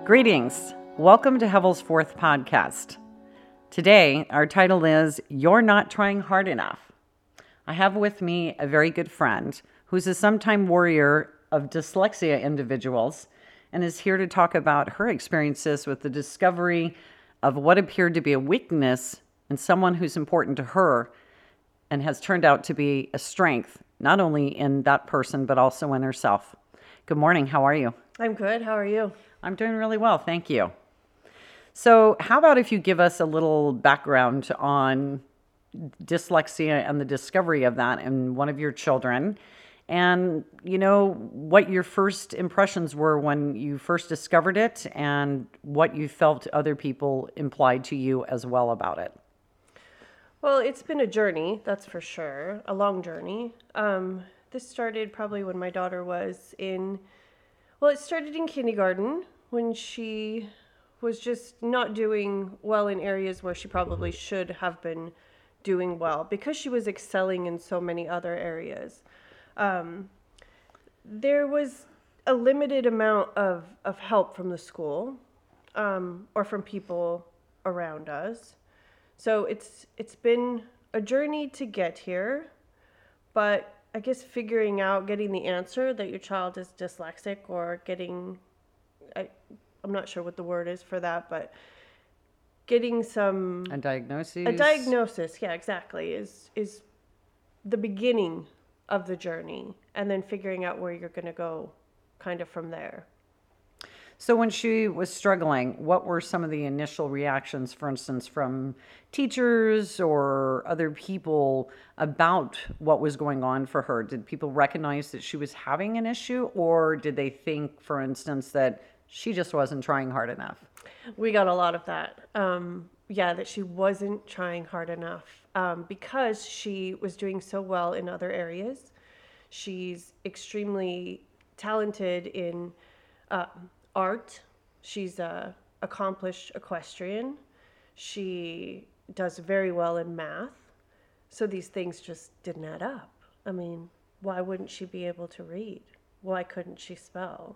Greetings. Welcome to Hevel's fourth podcast. Today, our title is You're Not Trying Hard Enough. I have with me a very good friend who's a sometime warrior of dyslexia individuals and is here to talk about her experiences with the discovery of what appeared to be a weakness in someone who's important to her and has turned out to be a strength, not only in that person, but also in herself. Good morning. How are you? I'm good. How are you? I'm doing really well. Thank you. So how about if you give us a little background on dyslexia and the discovery of that in one of your children, and, what your first impressions were when you first discovered it and what you felt other people implied to you as well about it. Well, it's been a journey, that's for sure, a long journey. This started probably when my daughter was it started in kindergarten when she was just not doing well in areas where she probably should have been doing well because she was excelling in so many other areas. There was a limited amount of help from the school or from people around us. So it's been a journey to get here, but I guess getting the answer that your child is dyslexic or I'm not sure what the word is for that, but getting a diagnosis, yeah, exactly, is the beginning of the journey, and then figuring out where you're going to go kind of from there. So when she was struggling, what were some of the initial reactions, for instance, from teachers or other people about what was going on for her? Did people recognize that she was having an issue, or did they think, for instance, that she just wasn't trying hard enough? We got a lot of that. That she wasn't trying hard enough because she was doing so well in other areas. She's extremely talented in art. She's a accomplished equestrian. She does very well in math. So these things just didn't add up. I mean, why wouldn't she be able to read? Why couldn't she spell?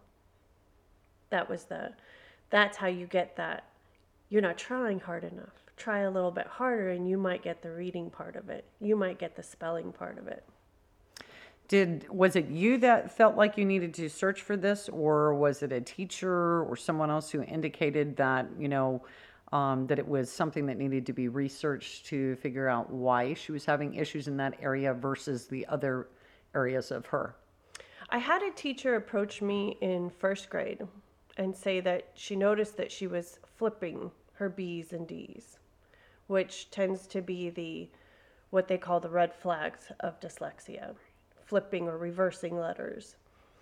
That's how you get that. You're not trying hard enough. Try a little bit harder and you might get the reading part of it. You might get the spelling part of it. Was it you that felt like you needed to search for this, or was it a teacher or someone else who indicated that, that it was something that needed to be researched to figure out why she was having issues in that area versus the other areas of her? I had a teacher approach me in first grade and say that she noticed that she was flipping her B's and D's, which tends to be what they call the red flags of dyslexia. Flipping or reversing letters.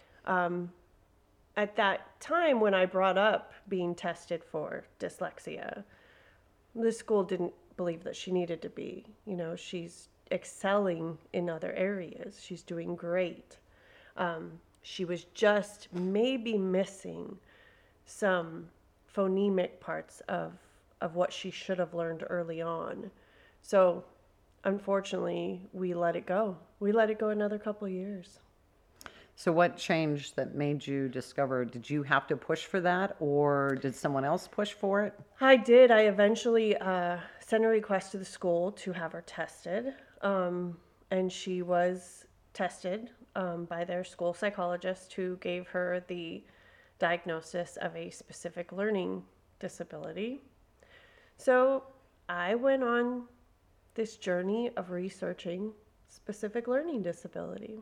At that time when I brought up being tested for dyslexia, the school didn't believe that she needed to be. She's excelling in other areas. She's doing great. She was just maybe missing some phonemic parts of what she should have learned early on. So unfortunately, we let it go. We let it go another couple of years. So what changed that made you discover? Did you have to push for that, or did someone else push for it? I did. I eventually sent a request to the school to have her tested. And she was tested by their school psychologist, who gave her the diagnosis of a specific learning disability. So I went on this journey of researching specific learning disability.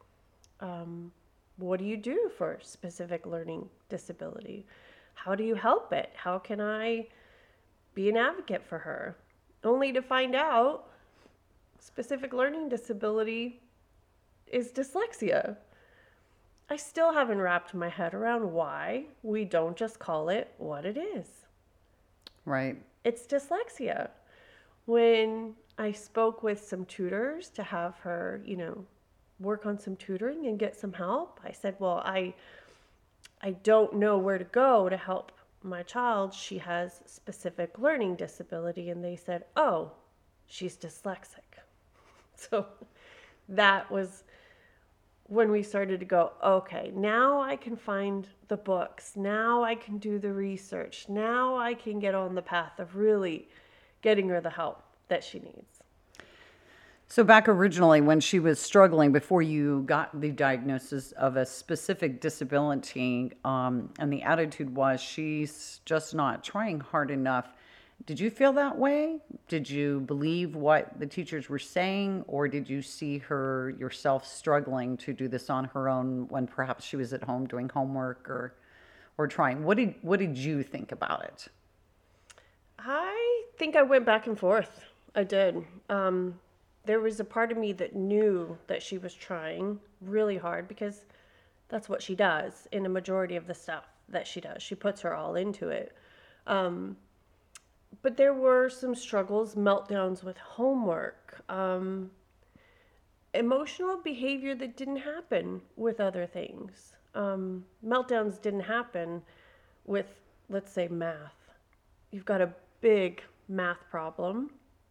What do you do for specific learning disability? How do you help it? How can I be an advocate for her? Only to find out specific learning disability is dyslexia. I still haven't wrapped my head around why we don't just call it what it is. Right. It's dyslexia. When I spoke with some tutors to have her, work on some tutoring and get some help, I said, well, I don't know where to go to help my child. She has specific learning disability. And they said, oh, she's dyslexic. So that was when we started to go, okay, now I can find the books. Now I can do the research. Now I can get on the path of really getting her the help that she needs. So back originally when she was struggling before you got the diagnosis of a specific disability, and the attitude was she's just not trying hard enough. Did you feel that way? Did you believe what the teachers were saying, or did you see her yourself struggling to do this on her own when perhaps she was at home doing homework or trying? What did you think about it? I think I went back and forth. I did. There was a part of me that knew that she was trying really hard because that's what she does in a majority of the stuff that she does. She puts her all into it. But there were some struggles, meltdowns with homework, emotional behavior that didn't happen with other things. Meltdowns didn't happen with, let's say, math. You've got a big math problem.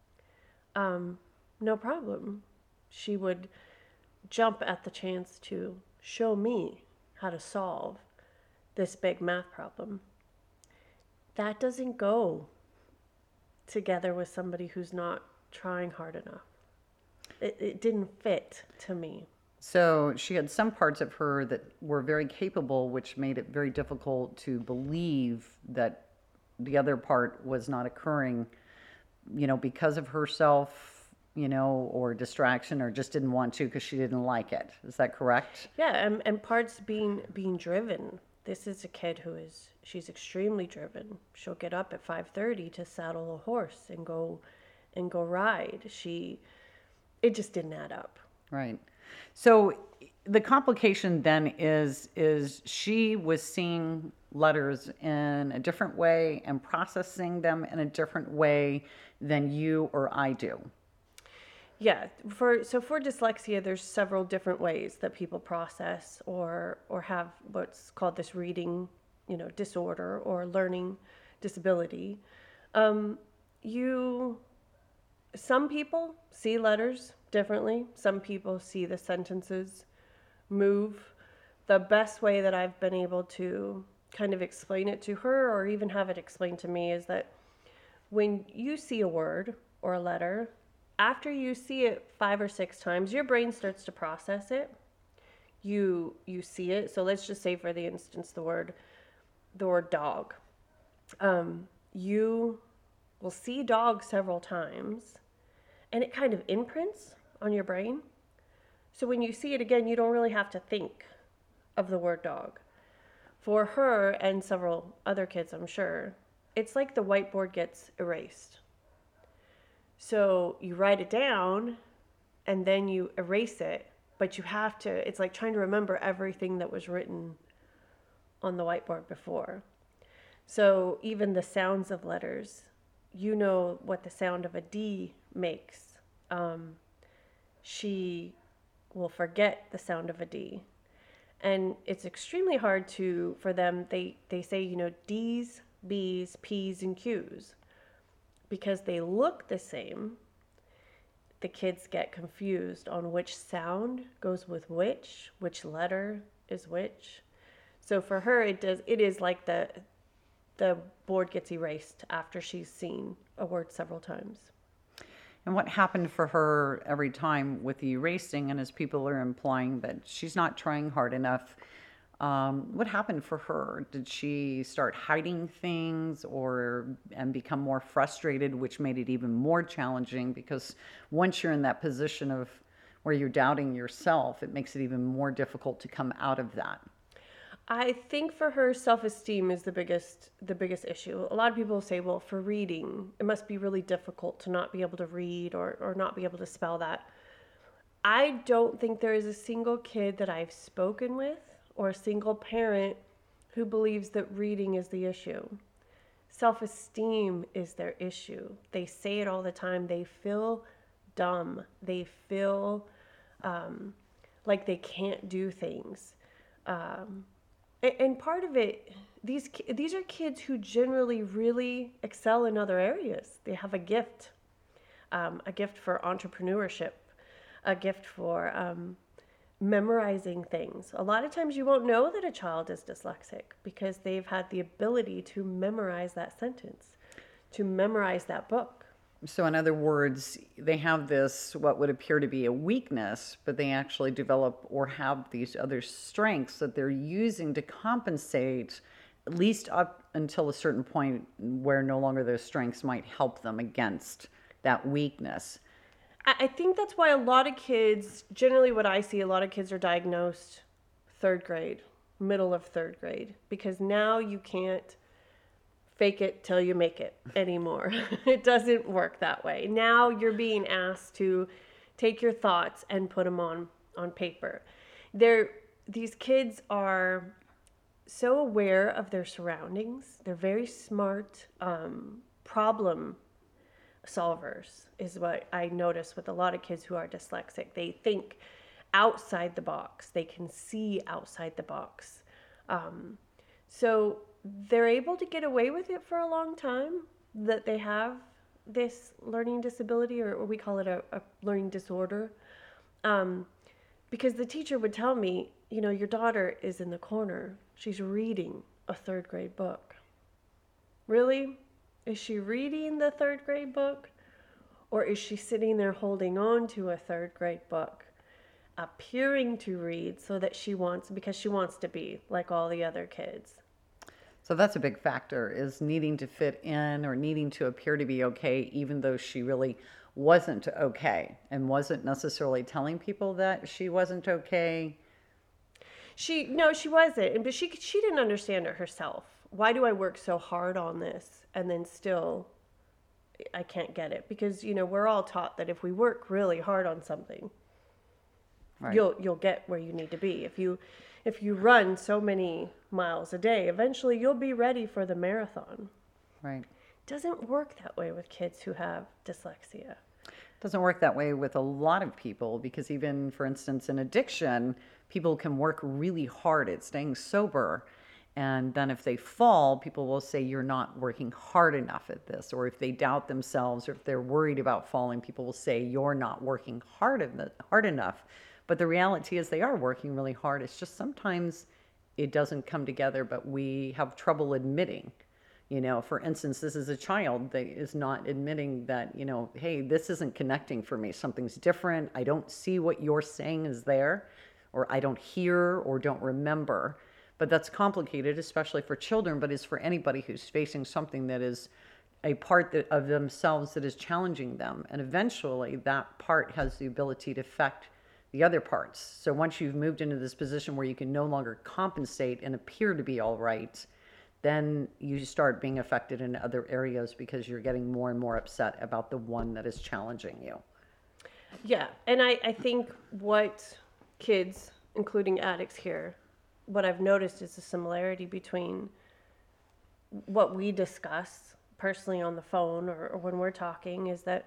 No problem. She would jump at the chance to show me how to solve this big math problem. That doesn't go together with somebody who's not trying hard enough. It didn't fit to me. So she had some parts of her that were very capable, which made it very difficult to believe that the other part was not occurring, because of herself, or distraction, or just didn't want to because she didn't like it. Is that correct? Yeah, and parts being driven. This is a kid she's extremely driven. She'll get up at 5:30 to saddle a horse and go ride. It just didn't add up. Right. So the complication then is she was seeing letters in a different way and processing them in a different way than you or I do. Yeah, for dyslexia, there's several different ways that people process or have what's called this reading, disorder or learning disability. Some people see letters differently. Some people see the sentences move. The best way that I've been able to kind of explain it to her, or even have it explained to me, is that when you see a word or a letter, after you see it 5 or 6 times, your brain starts to process it. You see it. So let's just say, for the instance, the word dog. You will see dog several times, and it kind of imprints on your brain. So when you see it again, you don't really have to think of the word dog. For her and several other kids, I'm sure, it's like the whiteboard gets erased. So you write it down and then you erase it, but it's like trying to remember everything that was written on the whiteboard before. So even the sounds of letters, what the sound of a D makes. She will forget the sound of a D. And it's extremely hard for them, they say, D's, B's, P's, and Q's. Because they look the same, the kids get confused on which sound goes with which letter is which. So for her, it is like the board gets erased after she's seen a word several times. And what happened for her every time with the erasing, and as people are implying that she's not trying hard enough, what happened for her? Did she start hiding things and become more frustrated, which made it even more challenging? Because once you're in that position of where you're doubting yourself, it makes it even more difficult to come out of that. I think for her, self-esteem is the biggest issue. A lot of people say, well, for reading, it must be really difficult to not be able to read or not be able to spell that. I don't think there is a single kid that I've spoken with or a single parent who believes that reading is the issue. Self-esteem is their issue. They say it all the time. They feel dumb. They feel like they can't do things. And part of it, these are kids who generally really excel in other areas. They have a gift for entrepreneurship, a gift for memorizing things. A lot of times you won't know that a child is dyslexic because they've had the ability to memorize that sentence, to memorize that book. So, in other words, they have this, what would appear to be a weakness, but they actually develop or have these other strengths that they're using to compensate, at least up until a certain point where no longer those strengths might help them against that weakness. I think that's why a lot of kids, generally what I see, a lot of kids are diagnosed third grade, middle of third grade, because now you can't fake it till you make it anymore. It doesn't work that way. Now you're being asked to take your thoughts and put them on paper. These kids are so aware of their surroundings. They're very smart, problem solvers is what I notice with a lot of kids who are dyslexic. They think outside the box. They can see outside the box. So they're able to get away with it for a long time, that they have this learning disability, or we call it a learning disorder. Because the teacher would tell me, your daughter is in the corner. She's reading a third grade book. Really? Is she reading the third grade book? Or is she sitting there holding on to a third grade book, appearing to read because she wants to be like all the other kids? So that's a big factor, is needing to fit in or needing to appear to be okay, even though she really wasn't okay and wasn't necessarily telling people that she wasn't okay. She wasn't, but she didn't understand it herself. Why do I work so hard on this and then still I can't get it? Because we're all taught that if we work really hard on something, right, you'll get where you need to be. If you run so many miles a day, eventually you'll be ready for the marathon. Right. It doesn't work that way with kids who have dyslexia. It doesn't work that way with a lot of people, because even, for instance, in addiction, people can work really hard at staying sober. And then if they fall, people will say, you're not working hard enough at this. Or if they doubt themselves, or if they're worried about falling, people will say, you're not working hard enough. But the reality is they are working really hard. It's just sometimes it doesn't come together, but we have trouble admitting. For instance, this is a child that is not admitting that, hey, this isn't connecting for me. Something's different. I don't see what you're saying is there, or I don't hear or don't remember. But that's complicated, especially for children, but it's for anybody who's facing something that is a part of themselves that is challenging them. And eventually that part has the ability to affect the other parts. So once you've moved into this position where you can no longer compensate and appear to be all right, then you start being affected in other areas because you're getting more and more upset about the one that is challenging you. Yeah, and I think what kids, including addicts here, what I've noticed is a similarity between what we discuss personally on the phone or when we're talking, is that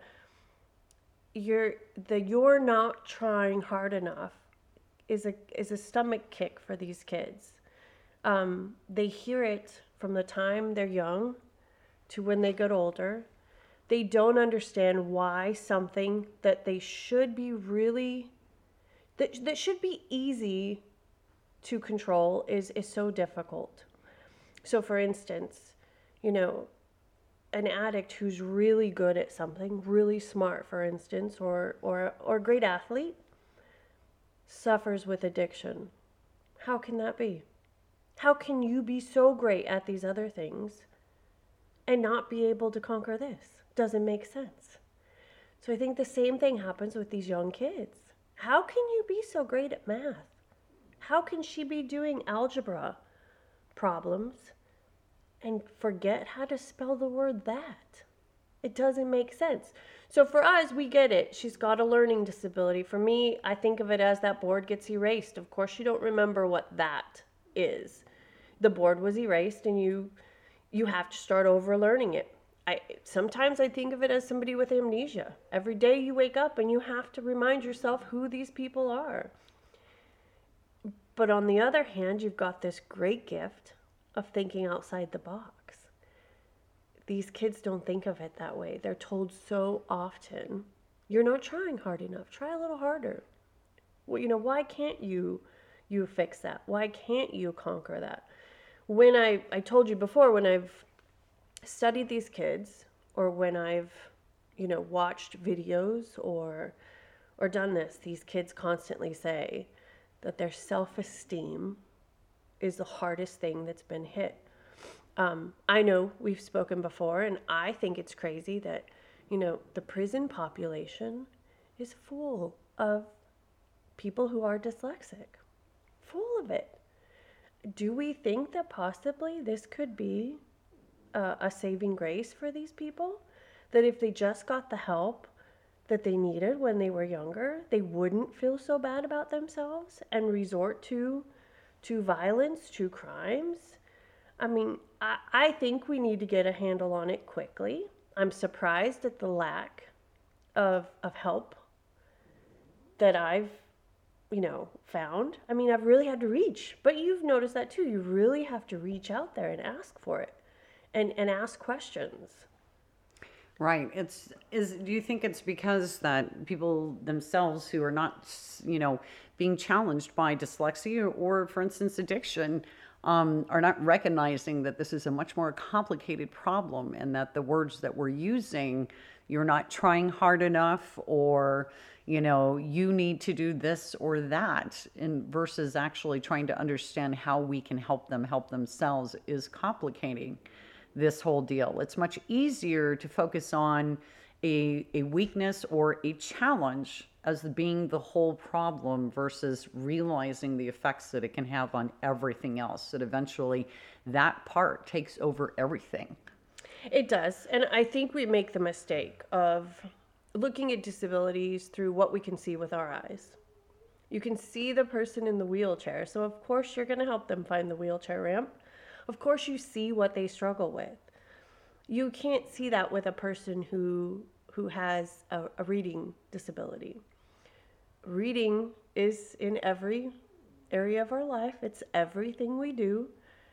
you're not trying hard enough is a stomach kick for these kids. They hear it from the time they're young to when they get older. They don't understand why something that they should be that should be easy to control is so difficult. So for instance, an addict who's really good at something, really smart, for instance, or a great athlete, suffers with addiction. How can that be? How can you be so great at these other things and not be able to conquer this? Doesn't make sense. So I think the same thing happens with these young kids. How can you be so great at math? How can she be doing algebra problems and forget how to spell the word that? It doesn't make sense. So for us, we get it. She's got a learning disability. For me, I think of it as that board gets erased. Of course, you don't remember what that is. The board was erased and you have to start over learning it. Sometimes I think of it as somebody with amnesia. Every day you wake up and you have to remind yourself who these people are. But on the other hand, you've got this great gift of thinking outside the box. These kids don't think of it that way. They're told so often, you're not trying hard enough. Try a little harder. Well, why can't you fix that? Why can't you conquer that? When I told you before, when I've studied these kids, or when I've, watched videos or done this, these kids constantly say that their self-esteem is the hardest thing that's been hit. I know we've spoken before, and I think it's crazy that, the prison population is full of people who are dyslexic, full of it. Do we think that possibly this could be a saving grace for these people? That if they just got the help that they needed when they were younger, they wouldn't feel so bad about themselves and resort to violence, to crimes? I mean, I think we need to get a handle on it quickly. I'm surprised at the lack of help that I've, found. I mean, I've really had to reach, but you've noticed that too. You really have to reach out there and ask for it and ask questions. Right. Do you think it's because that people themselves who are not, being challenged by dyslexia or, for instance, addiction, are not recognizing that this is a much more complicated problem, and that the words that we're using, you're not trying hard enough, or, you need to do this or that, and versus actually trying to understand how we can help them help themselves, is complicating this whole deal. It's much easier to focus on a weakness or a challenge as being the whole problem versus realizing the effects that it can have on everything else, that eventually that part takes over everything. It does. And I think we make the mistake of looking at disabilities through what we can see with our eyes. You can see the person in the wheelchair, so of course you're going to help them find the wheelchair ramp. Of course you see what they struggle with. You can't see that with a person who has a reading disability. Reading is in every area of our life. It's everything we do.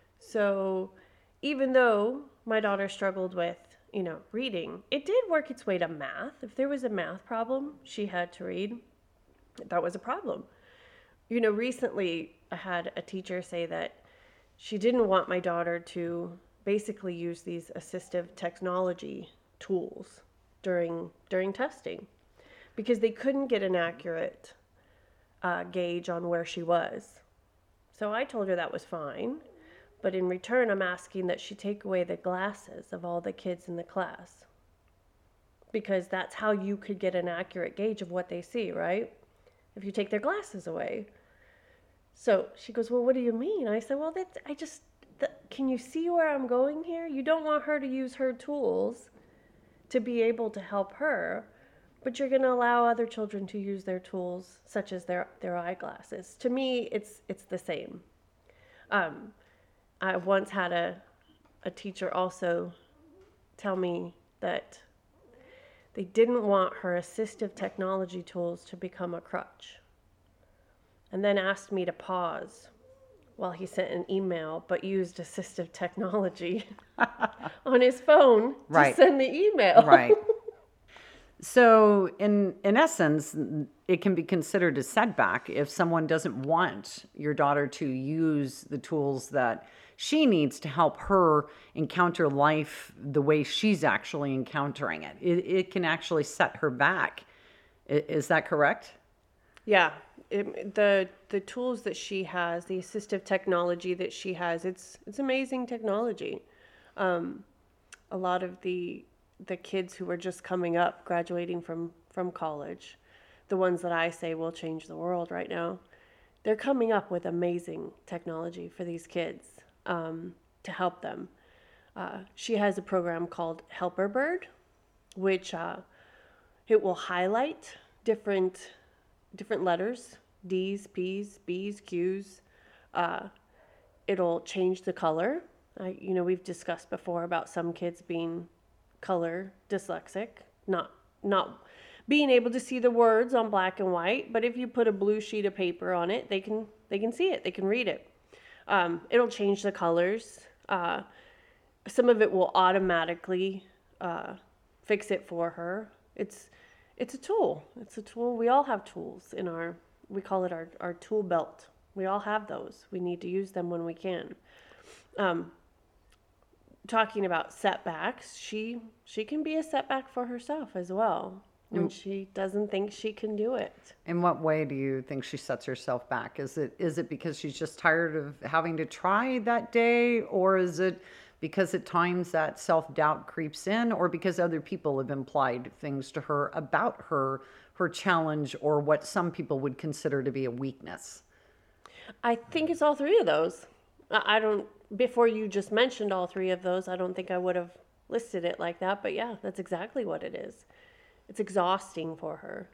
So even though my daughter struggled with, reading, it did work its way to math. If there was a math problem she had to read, that was a problem. Recently I had a teacher say that she didn't want my daughter to basically use these assistive technology tools during testing because they couldn't get an accurate gauge on where she was. So I told her that was fine, but in return I'm asking that she take away the glasses of all the kids in the class, because that's how you could get an accurate gauge of what they see, right? If you take their glasses away. So she goes, well, what do you mean? I said, well, can you see where I'm going here? You don't want her to use her tools to be able to help her, but you're going to allow other children to use their tools, such as their eyeglasses. To me, it's the same. I once had a teacher also tell me that they didn't want her assistive technology tools to become a crutch, and then asked me to pause while he sent an email, but used assistive technology on his phone to send the email. Right. So in essence, it can be considered a setback if someone doesn't want your daughter to use the tools that she needs to help her encounter life the way she's actually encountering it. It can actually set her back. Is that correct? Yeah. The tools that she has, the assistive technology that she has, it's amazing technology. A lot of the kids who are just coming up, graduating from college, the ones that I say will change the world right now, they're coming up with amazing technology for these kids to help them. She has a program called Helper Bird, which it will highlight different letters, D's, P's, B's, Q's. It'll change the color. We've discussed before about some kids being color dyslexic, not being able to see the words on black and white, but if you put a blue sheet of paper on it, they can see it, they can read it. It'll change the colors. Some of it will automatically fix it for her. It's a tool. It's a tool. We all have tools in our we call it our tool belt. We all have those. We need to use them when we can. Talking about setbacks, she can be a setback for herself as well when she doesn't think she can do it. In what way do you think she sets herself back? Is it because she's just tired of having to try that day, or is it because at times that self-doubt creeps in, or because other people have implied things to her about her challenge, or what some people would consider to be a weakness? I think it's all three of those. I don't, before you just mentioned all three of those, I don't think I would have listed it like that, but yeah, that's exactly what it is. It's exhausting for her.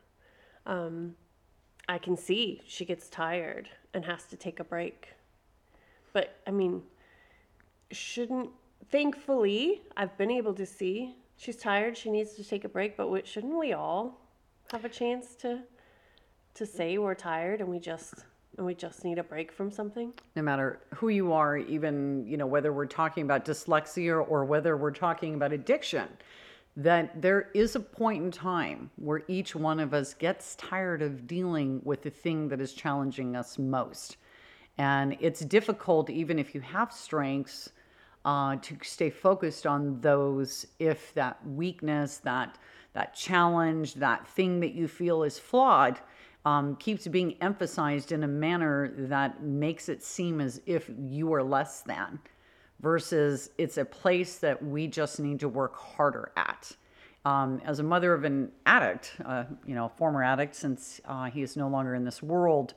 I can see she gets tired and has to take a break. But I mean, thankfully, I've been able to see she's tired, she needs to take a break, but shouldn't we all have a chance to say we're tired and we just need a break from something? No matter who you are, even, whether we're talking about dyslexia or whether we're talking about addiction, that there is a point in time where each one of us gets tired of dealing with the thing that is challenging us most. And it's difficult, even if you have strengths, to stay focused on those if that weakness, that challenge, that thing that you feel is flawed, keeps being emphasized in a manner that makes it seem as if you are less than, versus it's a place that we just need to work harder at. As a mother of an addict, a former addict, since he is no longer in this world,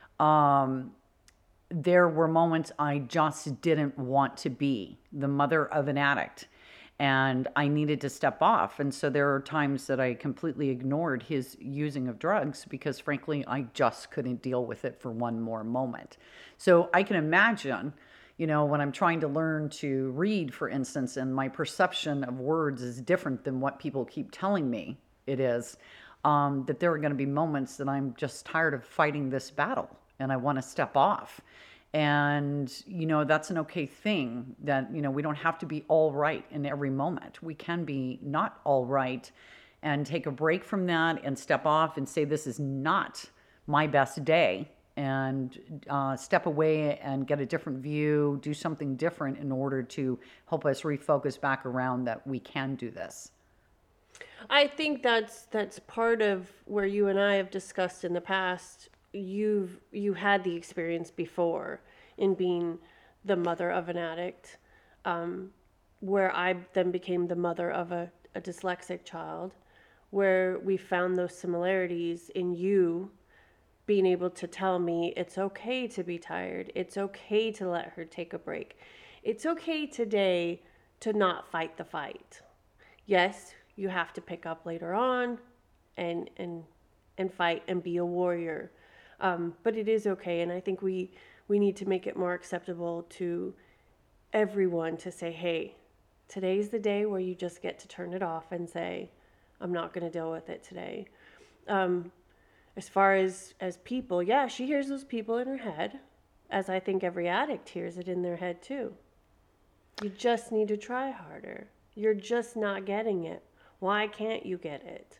there were moments I just didn't want to be the mother of an addict, and I needed to step off. And so there are times that I completely ignored his using of drugs because, frankly, I just couldn't deal with it for one more moment. So I can imagine, when I'm trying to learn to read, for instance, and my perception of words is different than what people keep telling me it is, that there are going to be moments that I'm just tired of fighting this battle and I want to step off. And, that's an okay thing, that, we don't have to be all right in every moment. We can be not all right and take a break from that and step off and say, this is not my best day, and step away and get a different view, do something different in order to help us refocus back around that we can do this. I think that's part of where you and I have discussed in the past. You had the experience before in being the mother of an addict, where I then became the mother of a dyslexic child, where we found those similarities in you being able to tell me it's okay to be tired. It's okay to let her take a break. It's okay today to not fight the fight. Yes, you have to pick up later on and fight and be a warrior. But it is okay. And I think we need to make it more acceptable to everyone to say, hey, today's the day where you just get to turn it off and say, I'm not going to deal with it today. As far as people, yeah, she hears those people in her head, as I think every addict hears it in their head too. You just need to try harder. You're just not getting it. Why can't you get it?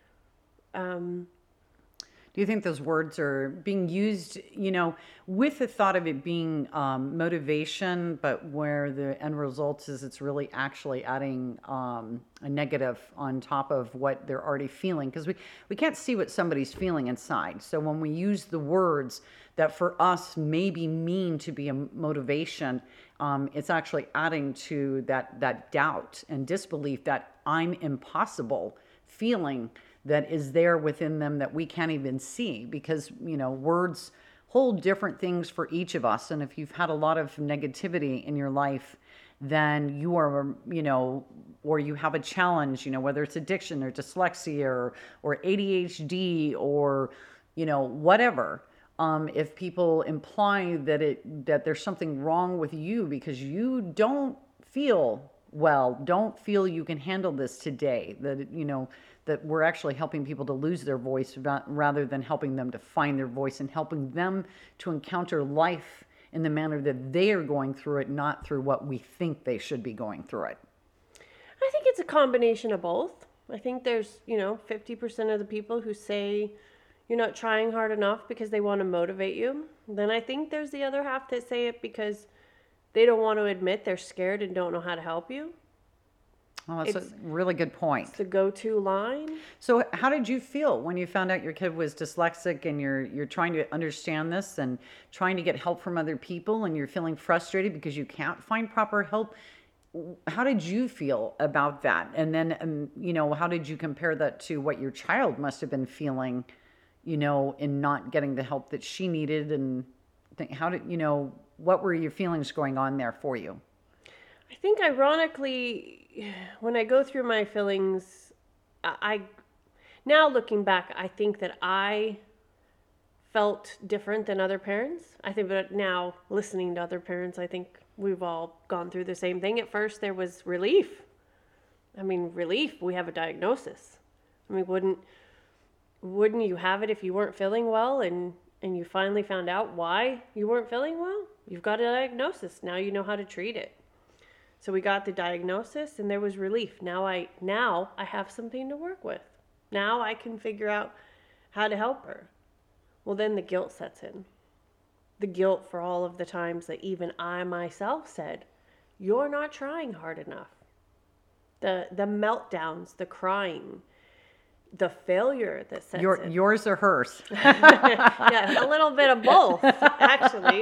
Do you think those words are being used, with the thought of it being motivation, but where the end result is it's really actually adding a negative on top of what they're already feeling? Because we can't see what somebody's feeling inside. So when we use the words that for us maybe mean to be a motivation, it's actually adding to that doubt and disbelief, that I'm impossible feeling that is there within them that we can't even see, because, words hold different things for each of us. And if you've had a lot of negativity in your life, then you are, or you have a challenge, whether it's addiction or dyslexia or ADHD or, whatever. If people imply that there's something wrong with you because you don't feel well, don't feel you can handle this today, that we're actually helping people to lose their voice rather than helping them to find their voice and helping them to encounter life in the manner that they are going through it, not through what we think they should be going through it. I think it's a combination of both. I think there's, 50% of the people who say, you're not trying hard enough because they want to motivate you. Then I think there's the other half that say it because they don't want to admit they're scared and don't know how to help you. Well, that's a really good point. It's the go-to line. So how did you feel when you found out your kid was dyslexic and you're trying to understand this and trying to get help from other people and you're feeling frustrated because you can't find proper help? How did you feel about that? And then, how did you compare that to what your child must have been feeling, in not getting the help that she needed? And what were your feelings going on there for you? I think ironically, when I go through my feelings, now looking back, I think that I felt different than other parents. I think that now listening to other parents, I think we've all gone through the same thing. At first there was relief. Relief, we have a diagnosis. Wouldn't you have it if you weren't feeling well and you finally found out why you weren't feeling well? You've got a diagnosis. Now you know how to treat it. So we got the diagnosis and there was relief. Now I have something to work with. Now I can figure out how to help her. Well, then the guilt sets in. The guilt for all of the times that even I myself said, you're not trying hard enough. The meltdowns, the crying, the failure that sets in. Yours or hers? Yeah, a little bit of both, actually.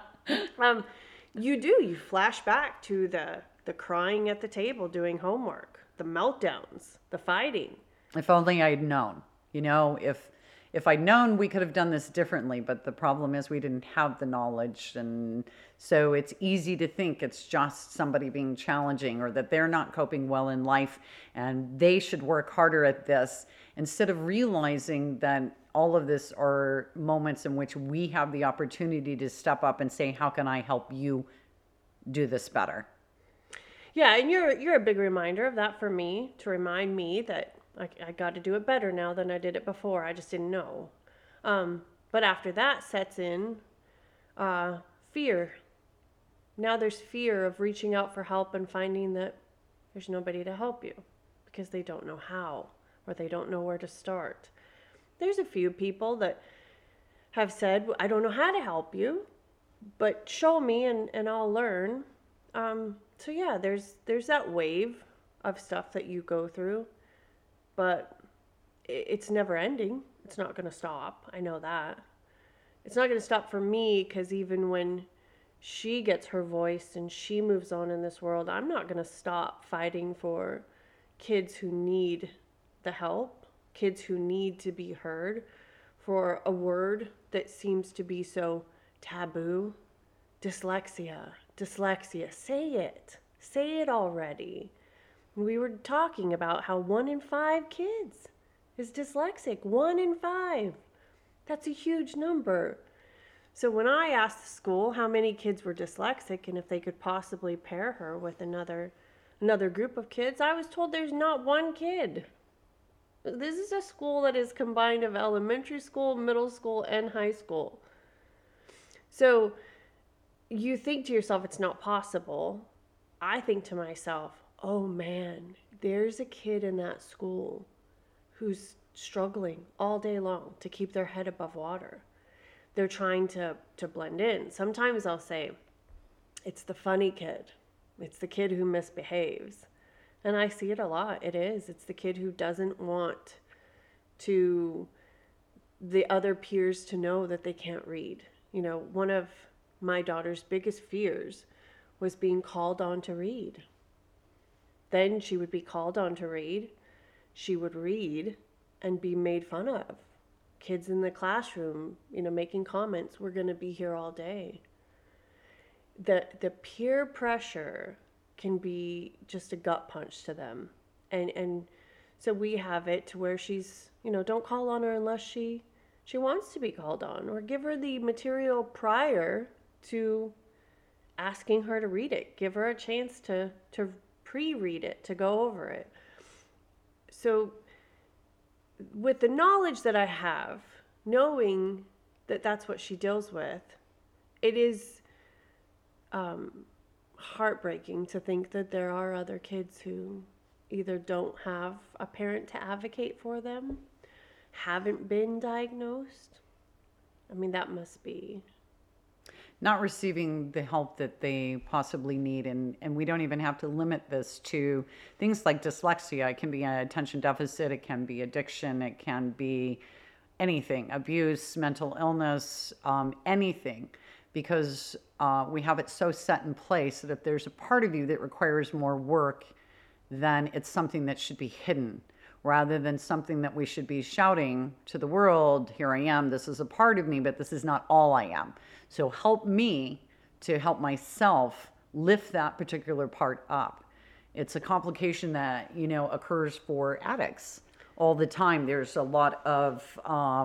You flash back to the crying at the table doing homework, the meltdowns, the fighting. If only I'd known. If I'd known, we could have done this differently, but the problem is we didn't have the knowledge, and so it's easy to think it's just somebody being challenging or that they're not coping well in life and they should work harder at this, instead of realizing that all of this are moments in which we have the opportunity to step up and say, how can I help you do this better? Yeah, and you're a big reminder of that for me, to remind me that I got to do it better now than I did it before. I just didn't know. But after that sets in fear. Now there's fear of reaching out for help and finding that there's nobody to help you because they don't know how or they don't know where to start. There's a few people that have said, I don't know how to help you, but show me and I'll learn. So yeah, there's that wave of stuff that you go through, but it's never ending. It's not going to stop. I know that. It's not going to stop for me, because even when she gets her voice and she moves on in this world, I'm not going to stop fighting for kids who need the help, kids who need to be heard, for a word that seems to be so taboo. Dyslexia. Say it already. We were talking about how 1 in 5 kids is dyslexic. 1 in 5. That's a huge number. So when I asked the school how many kids were dyslexic and if they could possibly pair her with another group of kids, I was told there's not one kid. This is a school that is combined of elementary school, middle school, and high school. So you think to yourself, it's not possible. I think to myself, oh man, there's a kid in that school who's struggling all day long to keep their head above water. They're trying to blend in. Sometimes I'll say, it's the funny kid. It's the kid who misbehaves. And I see it a lot. It is. It's the kid who doesn't want the other peers to know that they can't read. One of my daughter's biggest fears was being called on to read. Then she would be called on to read. She would read and be made fun of. Kids in the classroom, making comments, we're going to be here all day. The peer pressure can be just a gut punch to them. And so we have it to where she's, don't call on her unless she wants to be called on, or give her the material prior to asking her to read it. Give her a chance to pre-read it, to go over it. So with the knowledge that I have, knowing that that's what she deals with, it is heartbreaking to think that there are other kids who either don't have a parent to advocate for them, haven't been diagnosed. I mean, that must be. Not receiving the help that they possibly need. And we don't even have to limit this to things like dyslexia. It can be an attention deficit, it can be addiction, it can be anything, abuse, mental illness, anything. Because we have it so set in place that if there's a part of you that requires more work, then it's something that should be hidden rather than something that we should be shouting to the world, here I am, this is a part of me, but this is not all I am. So help me to help myself lift that particular part up. It's a complication that, occurs for addicts all the time. There's a lot of,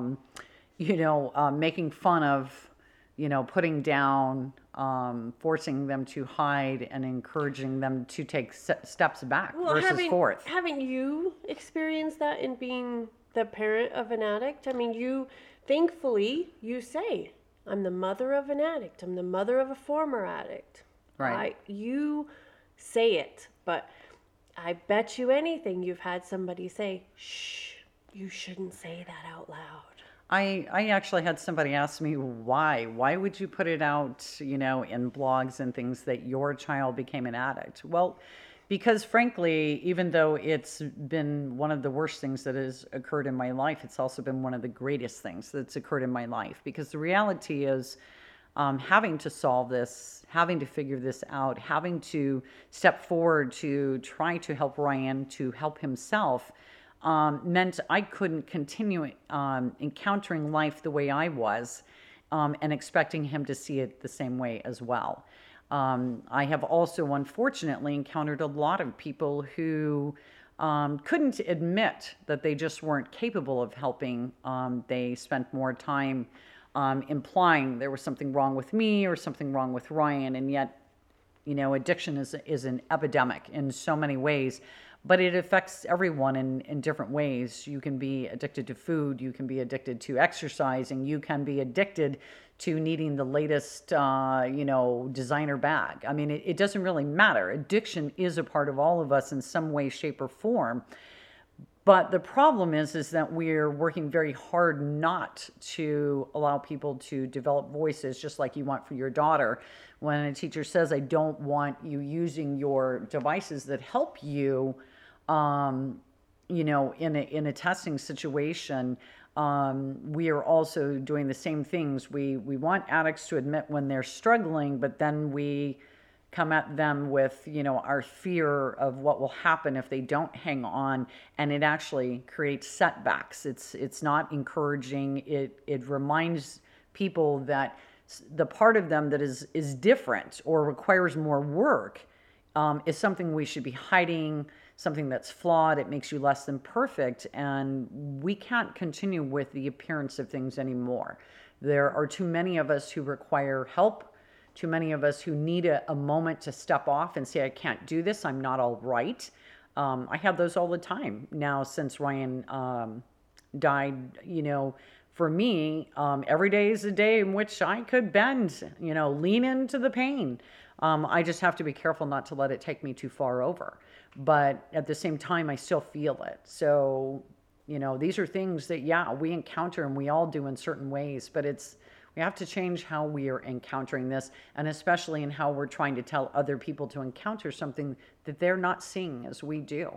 making fun of, putting down, forcing them to hide and encouraging them to take steps back versus forth. Haven't you experienced that in being the parent of an addict? I mean, thankfully, you say, I'm the mother of an addict. I'm the mother of a former addict. Right. You say it, but I bet you anything you've had somebody say, shh, you shouldn't say that out loud. I actually had somebody ask me why would you put it out, in blogs and things that your child became an addict? Well, because frankly, even though it's been one of the worst things that has occurred in my life, it's also been one of the greatest things that's occurred in my life. Because the reality is, having to solve this, having to figure this out, having to step forward to try to help Ryan to help himself, meant I couldn't continue encountering life the way I was, and expecting him to see it the same way as well. I have also, unfortunately, encountered a lot of people who couldn't admit that they just weren't capable of helping. They spent more time implying there was something wrong with me or something wrong with Ryan, and yet, addiction is an epidemic in so many ways. But it affects everyone in different ways. You can be addicted to food. You can be addicted to exercising. You can be addicted to needing the latest, designer bag. I mean, it doesn't really matter. Addiction is a part of all of us in some way, shape, or form. But the problem is that we're working very hard not to allow people to develop voices, just like you want for your daughter. When a teacher says, I don't want you using your devices that help you, in a testing situation, we are also doing the same things. We want addicts to admit when they're struggling, but then we come at them with, our fear of what will happen if they don't hang on, and it actually creates setbacks. It's not encouraging. It reminds people that the part of them that is different or requires more work is something we should be hiding, something that's flawed. It makes you less than perfect, and we can't continue with the appearance of things anymore. There are too many of us who require help, too many of us who need a moment to step off and say, I can't do this, I'm not all right. I have those all the time now since Ryan died. For me, every day is a day in which I could bend, lean into the pain. I just have to be careful not to let it take me too far over. But at the same time, I still feel it. So, these are things that, we encounter and we all do in certain ways, but we have to change how we are encountering this, and especially in how we're trying to tell other people to encounter something that they're not seeing as we do.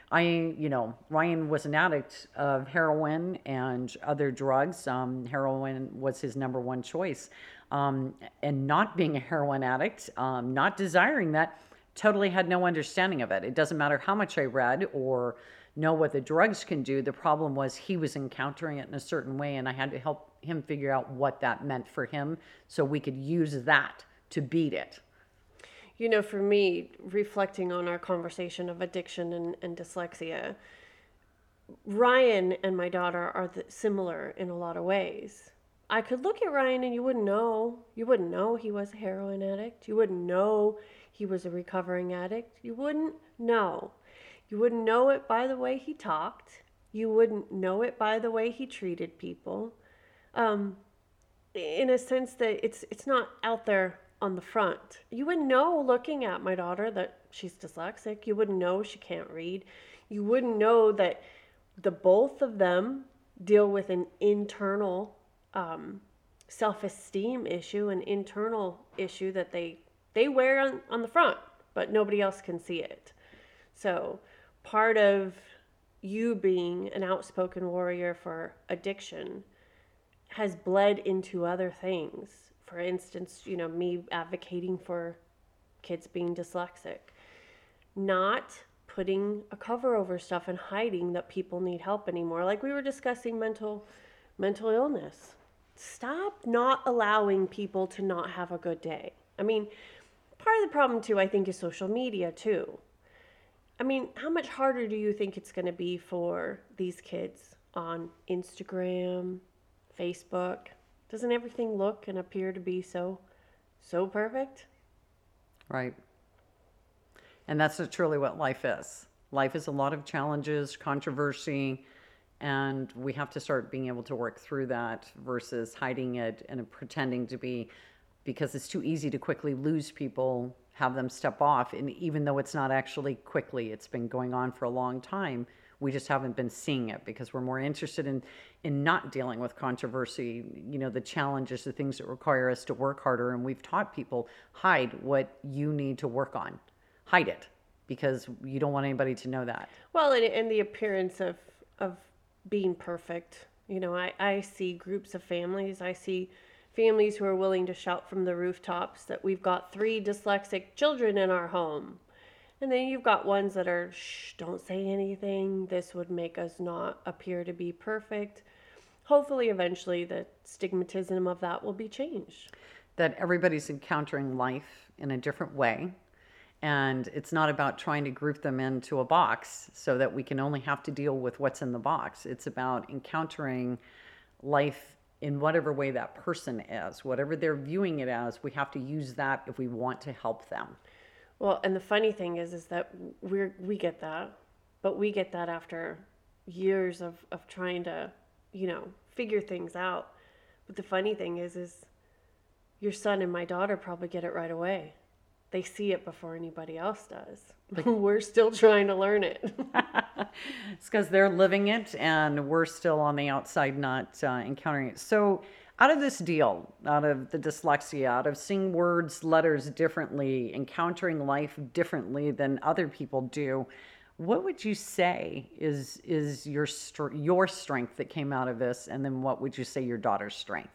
Ryan was an addict of heroin and other drugs. Heroin was his number one choice. And not being a heroin addict, not desiring that, totally had no understanding of it. It doesn't matter how much I read or know what the drugs can do. The problem was he was encountering it in a certain way, and I had to help him figure out what that meant for him so we could use that to beat it. For me, reflecting on our conversation of addiction and dyslexia, Ryan and my daughter are similar in a lot of ways. I could look at Ryan and you wouldn't know. You wouldn't know he was a heroin addict. You wouldn't know he was a recovering addict. You wouldn't know. You wouldn't know it by the way he talked. You wouldn't know it by the way he treated people. In a sense that it's not out there on the front. You wouldn't know looking at my daughter that she's dyslexic. You wouldn't know she can't read. You wouldn't know that the both of them deal with an internal self-esteem issue, an internal issue that they wear on the front, but nobody else can see it. So part of you being an outspoken warrior for addiction has bled into other things. For instance, me advocating for kids being dyslexic, not putting a cover over stuff and hiding that people need help anymore. Like we were discussing mental illness. Stop not allowing people to not have a good day. I mean, part of the problem too, I think, is social media too. I mean, how much harder do you think it's going to be for these kids on Instagram, Facebook? Doesn't everything look and appear to be so perfect? Right. And that's truly what life is. Life is a lot of challenges, controversy, and we have to start being able to work through that versus hiding it and pretending to be, because it's too easy to quickly lose people, have them step off. And even though it's not actually quickly, it's been going on for a long time, we just haven't been seeing it because we're more interested in not dealing with controversy, the challenges, the things that require us to work harder. And we've taught people, hide what you need to work on. Hide it because you don't want anybody to know that. Well, and the appearance of being perfect. I see groups of families. I see families who are willing to shout from the rooftops that we've got 3 dyslexic children in our home. And then you've got ones that are, shh, don't say anything. This would make us not appear to be perfect. Hopefully, eventually, the stigmatism of that will be changed. That everybody's encountering life in a different way. And it's not about trying to group them into a box so that we can only have to deal with what's in the box. It's about encountering life in whatever way that person is. Whatever they're viewing it as, we have to use that if we want to help them. Well, and the funny thing is that we get that, but we get that after years of trying to, figure things out. But the funny thing is your son and my daughter probably get it right away. They see it before anybody else does. We're still trying to learn it. It's because they're living it and we're still on the outside not encountering it. So out of this deal, out of the dyslexia, out of seeing words, letters differently, encountering life differently than other people do, what would you say is your strength that came out of this? And then what would you say your daughter's strength?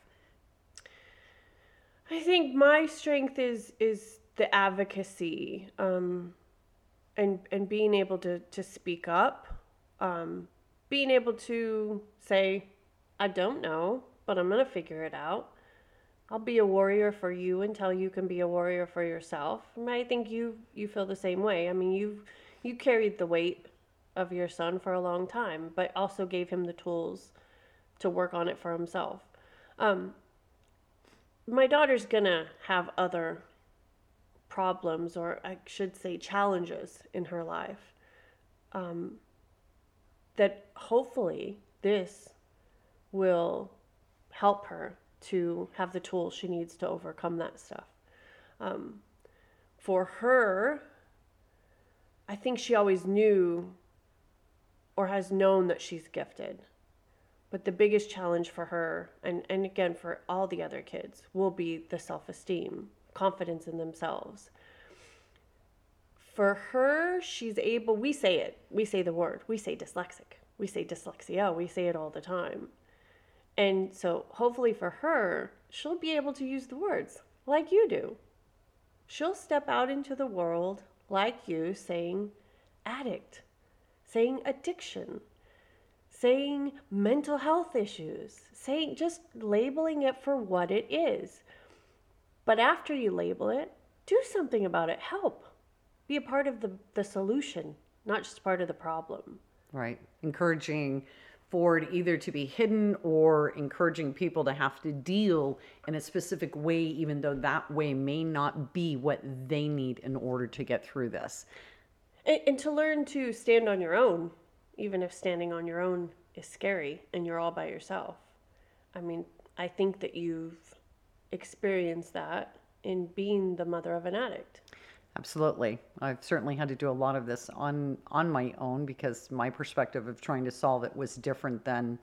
I think my strength is the advocacy, and being able to speak up, being able to say, I don't know, but I'm going to figure it out. I'll be a warrior for you until you can be a warrior for yourself. And I think you feel the same way. I mean, you carried the weight of your son for a long time, but also gave him the tools to work on it for himself. My daughter's going to have other problems, or I should say challenges in her life, that hopefully this will help her to have the tools she needs to overcome that stuff. For her, I think she always knew or has known that she's gifted. But the biggest challenge for her, and again for all the other kids, will be the self-esteem, confidence in themselves. For her, she's able, we say the word, we say dyslexic, we say dyslexia, we say it all the time. And so hopefully for her, she'll be able to use the words like you do. She'll step out into the world like you, saying addict, saying addiction, saying mental health issues, saying just labeling it for what it is. But after you label it, do something about it. Help. Be a part of the solution, not just part of the problem. Right. Encouraging Ford either to be hidden or encouraging people to have to deal in a specific way, even though that way may not be what they need in order to get through this. And to learn to stand on your own, even if standing on your own is scary and you're all by yourself. I mean, I think that you've experienced that in being the mother of an addict. Absolutely. I've certainly had to do a lot of this on my own because my perspective of trying to solve it was different than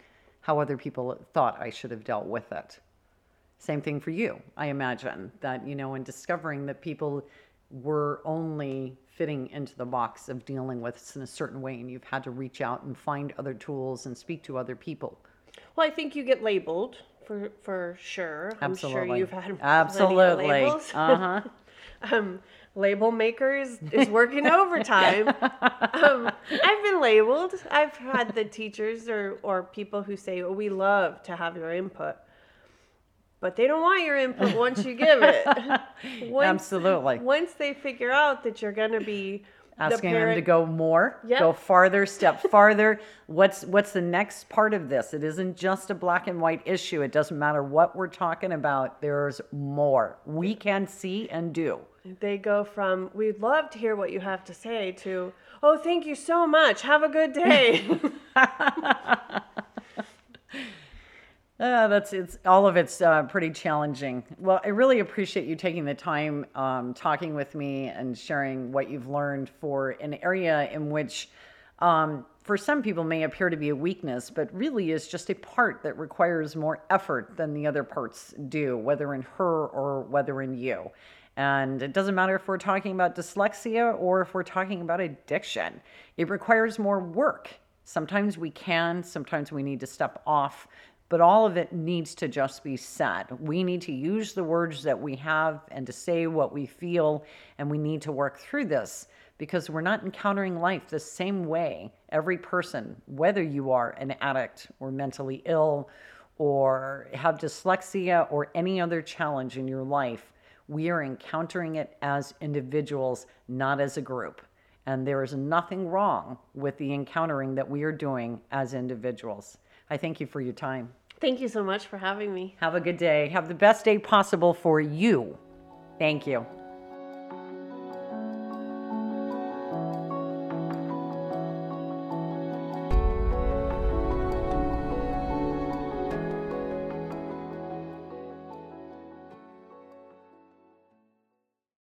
how other people thought I should have dealt with it. Same thing for you, I imagine, that, in discovering that people were only fitting into the box of dealing with this in a certain way, and you've had to reach out and find other tools and speak to other people. Well, I think you get labeled for sure. Absolutely. I'm sure you've had Absolutely. plenty of labels. Uh-huh. Label makers is working overtime. I've been labeled. I've had the teachers or people who say, "Oh, we love to have your input," but they don't want your input once you give it. Absolutely. Once they figure out that you're going to be asking them to go more, Yep. go farther, step farther. What's the next part of this? It isn't just a black and white issue. It doesn't matter what we're talking about. There's more we can see and do. They go from, "We'd love to hear what you have to say," to, "Oh, thank you so much. Have a good day." It's all of it's pretty challenging. Well, I really appreciate you taking the time talking with me and sharing what you've learned for an area in which for some people may appear to be a weakness, but really is just a part that requires more effort than the other parts do, whether in her or whether in you. And it doesn't matter if we're talking about dyslexia or if we're talking about addiction. It requires more work. Sometimes we can, sometimes we need to step off, but all of it needs to just be said. We need to use the words that we have and to say what we feel, and we need to work through this because we're not encountering life the same way. Every person, whether you are an addict or mentally ill or have dyslexia or any other challenge in your life, we are encountering it as individuals, not as a group. And there is nothing wrong with the encountering that we are doing as individuals. I thank you for your time. Thank you so much for having me. Have a good day. Have the best day possible for you. Thank you.